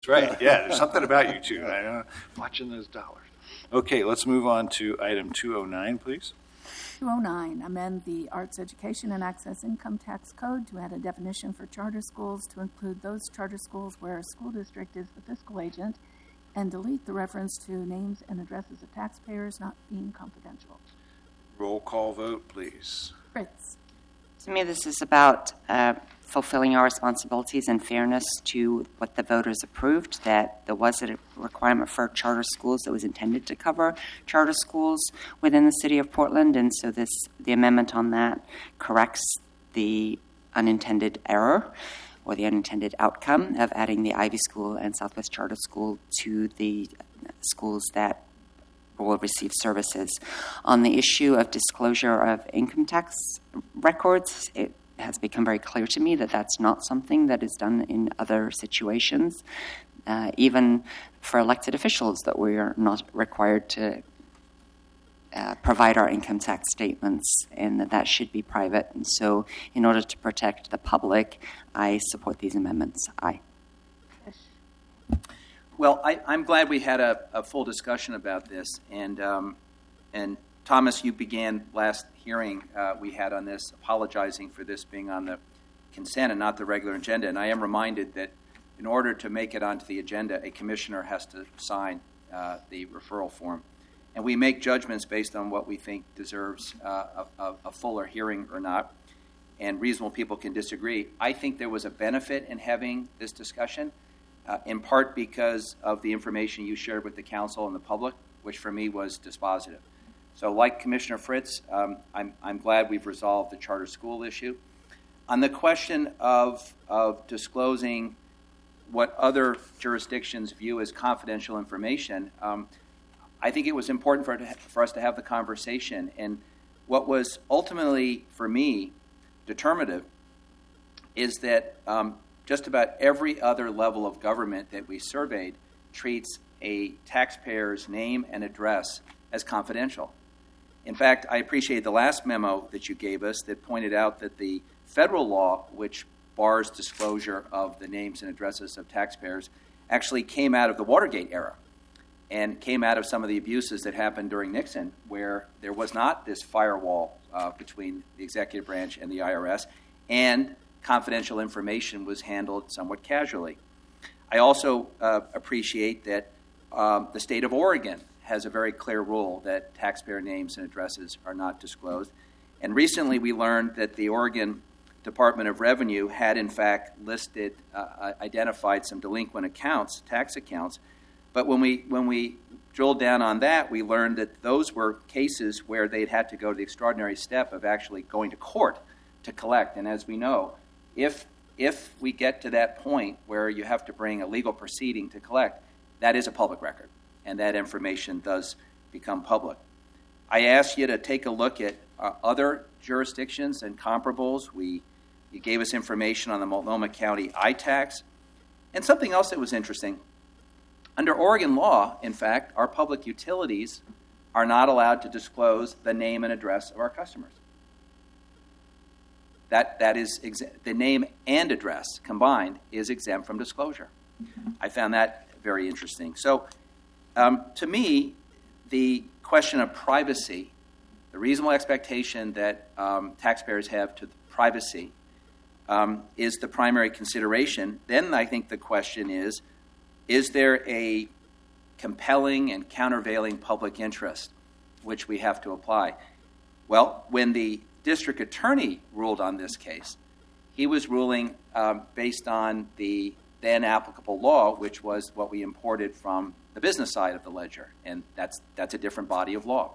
That's right. Yeah, there's something about you two. Watching those dollars. Okay, let's move on to item 209, please. 209, amend the Arts Education and Access Income Tax Code to add a definition for charter schools to include those charter schools where a school district is the fiscal agent, and delete the reference to names and addresses of taxpayers not being confidential. Roll call vote, please. Fritz. To me, this is about fulfilling our responsibilities and fairness to what the voters approved, that there was a requirement for charter schools that was intended to cover charter schools within the city of Portland, and so the amendment on that corrects the unintended error or the unintended outcome of adding the Ivy School and Southwest Charter School to the schools that will receive services. On the issue of disclosure of income tax records, it has become very clear to me that that's not something that is done in other situations, even for elected officials, that we are not required to provide our income tax statements, and that should be private. And so in order to protect the public, I support these amendments. Aye. Well, I'm glad we had a full discussion about this, and Thomas, you began last hearing we had on this, apologizing for this being on the consent and not the regular agenda, and I am reminded that in order to make it onto the agenda, a commissioner has to sign the referral form, and we make judgments based on what we think deserves a fuller hearing or not, and reasonable people can disagree. I think there was a benefit in having this discussion, in part because of the information you shared with the council and the public, which for me was dispositive. So like Commissioner Fritz, I'm glad we've resolved the charter school issue. On the question of disclosing what other jurisdictions view as confidential information, I think it was important for us to have the conversation. And what was ultimately, for me, determinative is that just about every other level of government that we surveyed treats a taxpayer's name and address as confidential. In fact, I appreciate the last memo that you gave us that pointed out that the federal law, which bars disclosure of the names and addresses of taxpayers, actually came out of the Watergate era and came out of some of the abuses that happened during Nixon, where there was not this firewall between the executive branch and the IRS, and confidential information was handled somewhat casually. I also appreciate that the state of Oregon has a very clear rule that taxpayer names and addresses are not disclosed. And recently we learned that the Oregon Department of Revenue had in fact listed, identified some delinquent accounts, tax accounts. But when we drilled down on that, we learned that those were cases where they'd had to go to the extraordinary step of actually going to court to collect. And as we know, if we get to that point where you have to bring a legal proceeding to collect, that is a public record, and that information does become public. I asked you to take a look at other jurisdictions and comparables. You gave us information on the Multnomah County iTax. And something else that was interesting, under Oregon law, in fact, our public utilities are not allowed to disclose the name and address of our customers. That is the name and address combined is exempt from disclosure. I found that very interesting. So to me, the question of privacy, the reasonable expectation that taxpayers have to privacy is the primary consideration. Then I think the question is there a compelling and countervailing public interest which we have to apply? Well, when the district attorney ruled on this case, he was ruling based on the then applicable law, which was what we imported from the business side of the ledger, and that's a different body of law.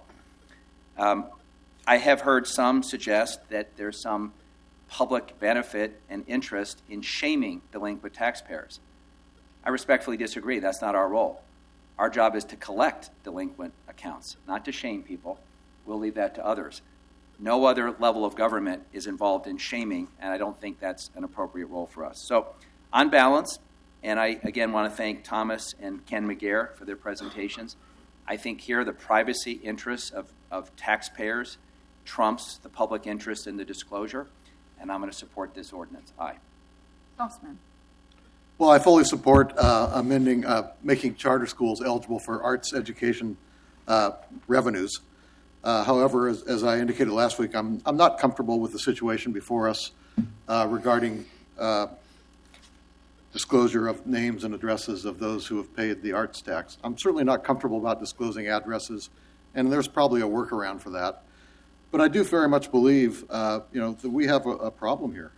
I have heard some suggest that there's some public benefit and interest in shaming delinquent taxpayers. I respectfully disagree. That's not our role. Our job is to collect delinquent accounts, not to shame people. We'll leave that to others. No other level of government is involved in shaming, and I don't think that's an appropriate role for us. So, on balance, and I again want to thank Thomas and Ken McGarr for their presentations, I think here the privacy interests of taxpayers trumps the public interest in the disclosure, and I'm going to support this ordinance. Aye. Saltzman. Well, I fully support making charter schools eligible for arts education revenues. However, as I indicated last week, I'm not comfortable with the situation before us regarding disclosure of names and addresses of those who have paid the arts tax. I'm certainly not comfortable about disclosing addresses, and there's probably a workaround for that. But I do very much believe, that we have a problem here.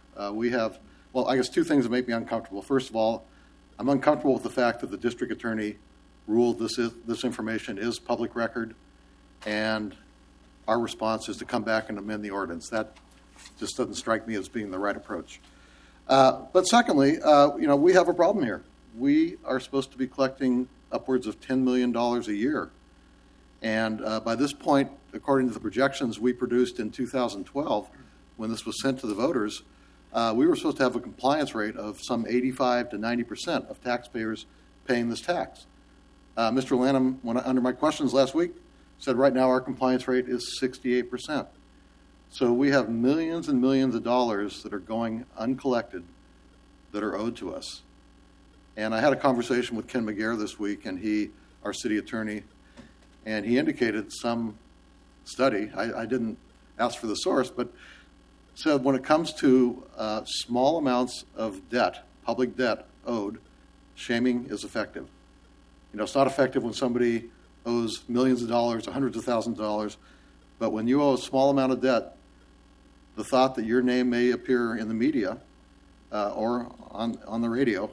I guess two things that make me uncomfortable. First of all, I'm uncomfortable with the fact that the district attorney ruled this information is public record, and our response is to come back and amend the ordinance. That just doesn't strike me as being the right approach. But secondly, we have a problem here. We are supposed to be collecting upwards of $10 million a year. And by this point, according to the projections we produced in 2012, when this was sent to the voters, we were supposed to have a compliance rate of some 85 to 90% of taxpayers paying this tax. Mr. Lanham, under my questions last week, said right now our compliance rate is 68%. So we have millions and millions of dollars that are going uncollected that are owed to us. And I had a conversation with Ken McGarr this week, and our city attorney, and he indicated some study. I didn't ask for the source, but said when it comes to small amounts of debt, public debt owed, shaming is effective. It's not effective when somebody owes millions of dollars, hundreds of thousands of dollars, but when you owe a small amount of debt, the thought that your name may appear in the media or on the radio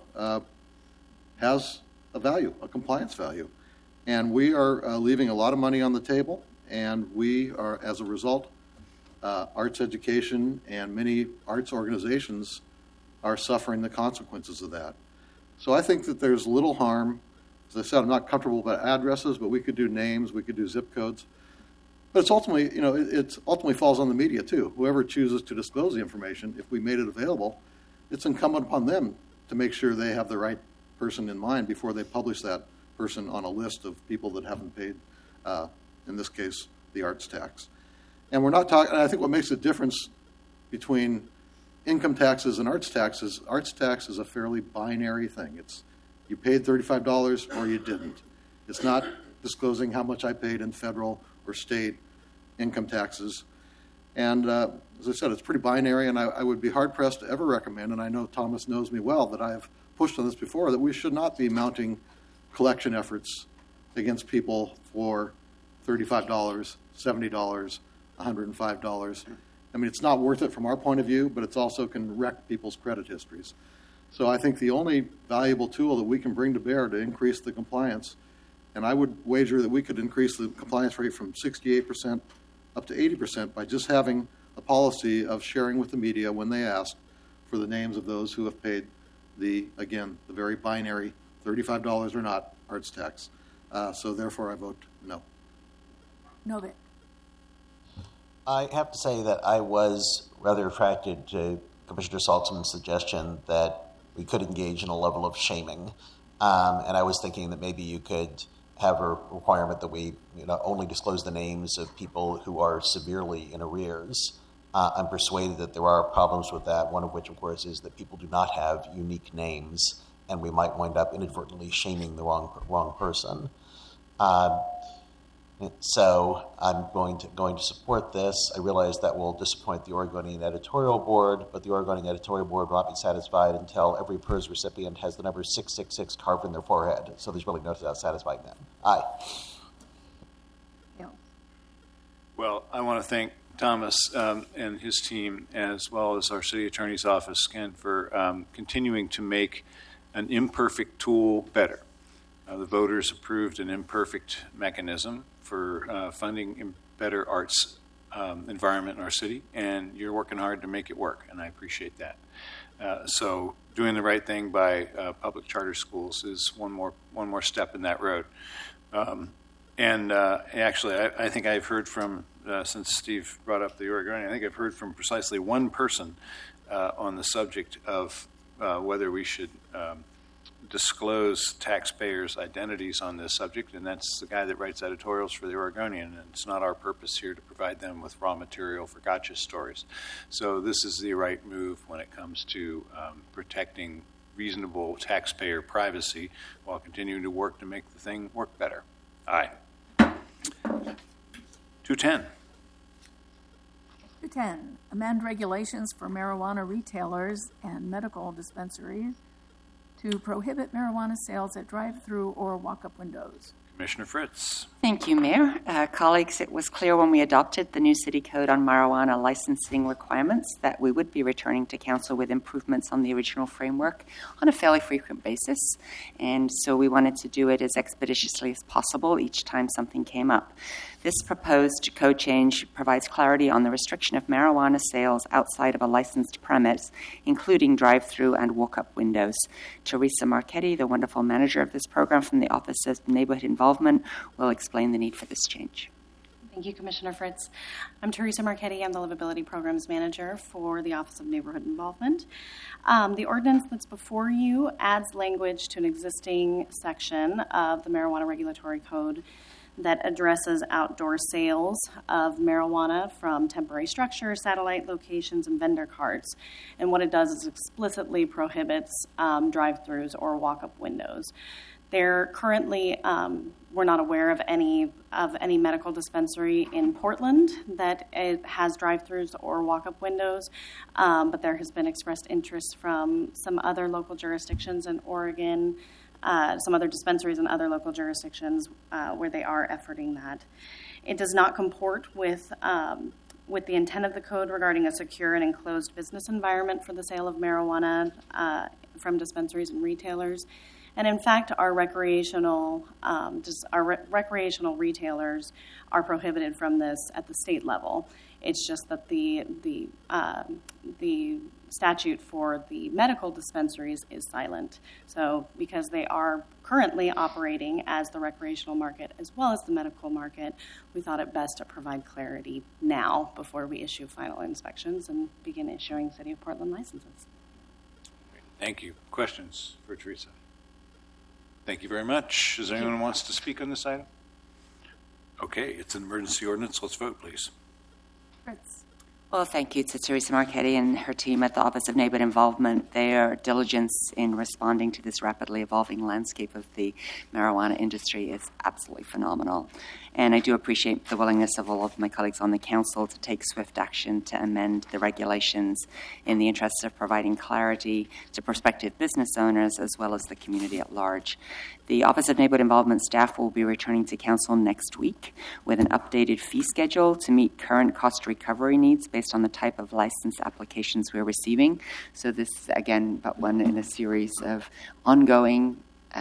has a value, a compliance value. And we are leaving a lot of money on the table, and we are, as a result, arts education and many arts organizations are suffering the consequences of that. So I think that there's little harm. As I said, I'm not comfortable about addresses, but we could do names, we could do zip codes. But it's ultimately, it ultimately falls on the media too. Whoever chooses to disclose the information, if we made it available, it's incumbent upon them to make sure they have the right person in mind before they publish that person on a list of people that haven't paid, in this case, the arts tax. And we're not talking, and I think what makes a difference between income taxes and arts tax is a fairly binary thing. It's you paid $35 or you didn't. It's not disclosing how much I paid in federal or state income taxes. And as I said, it's pretty binary, and I would be hard-pressed to ever recommend, and I know Thomas knows me well, that I have pushed on this before, that we should not be mounting collection efforts against people for $35, $70, $105. I mean, it's not worth it from our point of view, but it also can wreck people's credit histories. So I think the only valuable tool that we can bring to bear to increase the compliance, and I would wager that we could increase the compliance rate from 68% up to 80% by just having a policy of sharing with the media when they ask for the names of those who have paid the very binary $35 or not arts tax. So therefore I vote no. No, Vic. I have to say that I was rather attracted to Commissioner Saltzman's suggestion that we could engage in a level of shaming. And I was thinking that maybe you could have a requirement that we only disclose the names of people who are severely in arrears. I'm persuaded that there are problems with that, one of which, of course, is that people do not have unique names, and we might wind up inadvertently shaming the wrong person. So I'm going to support this. I realize that will disappoint the Oregonian editorial board, but the Oregonian editorial board will not be satisfied until every PERS recipient has the number 666 carved in their forehead. So there's really no doubt satisfying them. Aye. Yeah. Well, I want to thank Thomas and his team, as well as our city attorney's office, Ken, for continuing to make an imperfect tool better. The voters approved an imperfect mechanism for funding better arts environment in our city, and you're working hard to make it work, and I appreciate that. So doing the right thing by public charter schools is one more step in that road. Actually, I think I've heard from, since Steve brought up the Oregonian, I think I've heard from precisely one person on the subject of whether we should disclose taxpayers' identities on this subject, and that's the guy that writes editorials for the Oregonian, and it's not our purpose here to provide them with raw material for gotcha stories. So this is the right move when it comes to protecting reasonable taxpayer privacy while continuing to work to make the thing work better. Aye. 210. 210, amend regulations for marijuana retailers and medical dispensaries to prohibit marijuana sales at drive-through or walk-up windows. Commissioner Fritz. Thank you, Mayor. Colleagues, it was clear when we adopted the new city code on marijuana licensing requirements that we would be returning to council with improvements on the original framework on a fairly frequent basis. And so we wanted to do it as expeditiously as possible each time something came up. This proposed code change provides clarity on the restriction of marijuana sales outside of a licensed premise, including drive-through and walk-up windows. Teresa Marchetti, the wonderful manager of this program from the Office of Neighborhood Involvement, will explain the need for this change. Thank you, Commissioner Fritz. I'm Teresa Marchetti. I'm the Livability Programs Manager for the Office of Neighborhood Involvement. The ordinance that's before you adds language to an existing section of the Marijuana Regulatory Code that addresses outdoor sales of marijuana from temporary structures, satellite locations, and vendor carts. And what it does is explicitly prohibits drive-throughs or walk-up windows. There currently, we're not aware of any medical dispensary in Portland that it has drive-throughs or walk-up windows, but there has been expressed interest from some other local jurisdictions in Oregon, some other dispensaries in other local jurisdictions where they are efforting that. It does not comport with the intent of the code regarding a secure and enclosed business environment for the sale of marijuana from dispensaries and retailers. And in fact, our recreational retailers are prohibited from this at the state level. It's just that the statute for the medical dispensaries is silent. So because they are currently operating as the recreational market as well as the medical market, we thought it best to provide clarity now before we issue final inspections and begin issuing City of Portland licenses. Thank you. Questions for Teresa? Thank you very much. Is there anyone who wants to speak on this item? Okay, it's an emergency ordinance. Let's vote, please. Fritz. Well, thank you to Teresa Marchetti and her team at the Office of Neighborhood Involvement. Their diligence in responding to this rapidly evolving landscape of the marijuana industry is absolutely phenomenal. And I do appreciate the willingness of all of my colleagues on the council to take swift action to amend the regulations in the interest of providing clarity to prospective business owners as well as the community at large. The Office of Neighborhood Involvement staff will be returning to council next week with an updated fee schedule to meet current cost recovery needs based on the type of license applications we're receiving. So this, again, but one in a series of ongoing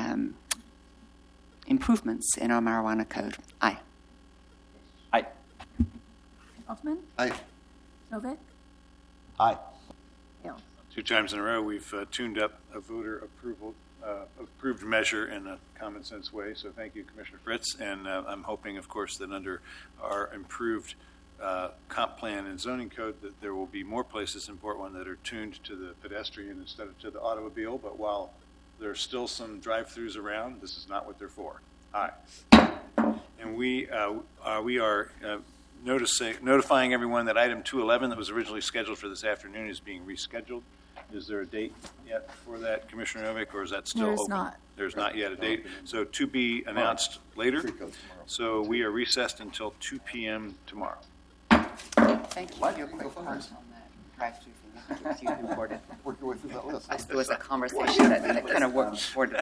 improvements in our marijuana code. Aye. Aye. Hoffman. Aye. Novick. Aye. Hale. 2 times in a row, we've tuned up a voter approved measure in a common sense way. So thank you, Commissioner Fritz. And I'm hoping, of course, that under our improved comp plan and zoning code that there will be more places in Portland that are tuned to the pedestrian instead of to the automobile. But while there's still some drive-throughs around, this is not what they're for. Aye. And we are notifying everyone that item 211 that was originally scheduled for this afternoon is being rescheduled. Is there a date yet for that, Commissioner Novick, or is that still There is open? not. There's not yet a date. So to be announced later. So we are recessed until 2 p.m. tomorrow. Thank you. Your quick comment on that drive-through thing. It's important. Work your way through that list. There was a conversation that kind of worked toward